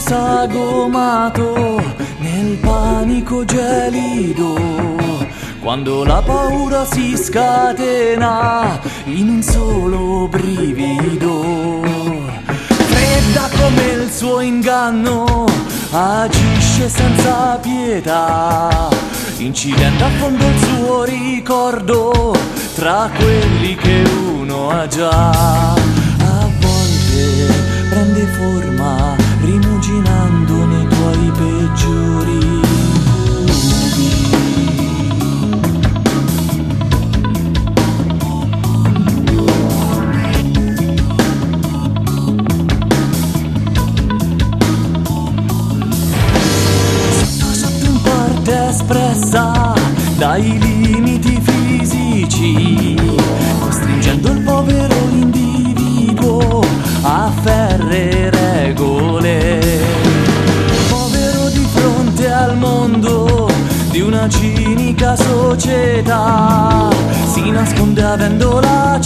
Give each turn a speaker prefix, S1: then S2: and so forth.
S1: sagomato nel panico gelido, quando la paura si scatena in un solo brivido. Fredda come il suo inganno, agisce senza pietà, incidente a fondo il suo ricordo tra quelli che uno ha già. A volte prende forma rimuginando nei tuoi peggiori incubi. Sotto in parte espressa dai limiti fisici, costringendo il povero individuo a ferree regole. Povero di fronte al mondo di una cinica società, si nasconde avendo la